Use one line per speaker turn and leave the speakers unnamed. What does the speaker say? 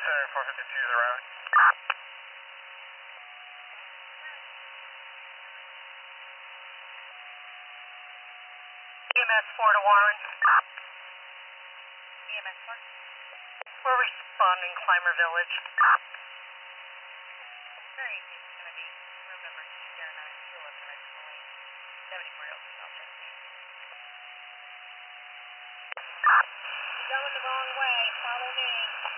Center 452 is around. EMS 4 to Warren. EMS 4. We're responding Climber Village. Very easy. It's going to be room number 209, 211 Richmond Lane, 74 Hilton, South Jersey. You're going the wrong way. Follow me.